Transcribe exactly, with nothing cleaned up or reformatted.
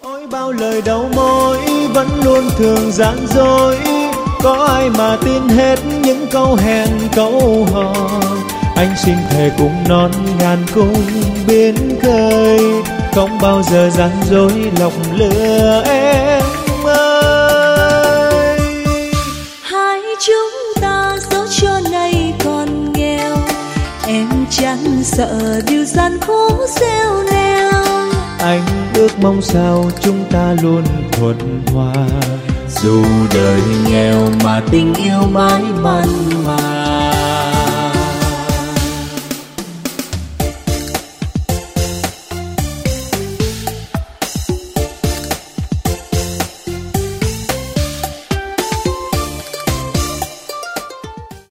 Ôi bao lời đầu môi vẫn luôn thường gian dối, có ai mà tin hết những câu hẹn câu hò. Anh xin thề cùng non ngàn cung biến khơi, không bao giờ gian dối lòng lừa em ơi. Hai chúng ta dẫu cho nay còn nghèo, em chẳng sợ điều gian khổ gieo neo. Anh ước mong sao chúng ta luôn thuận hòa, dù đời nghèo mà tình yêu mãi mặn mà.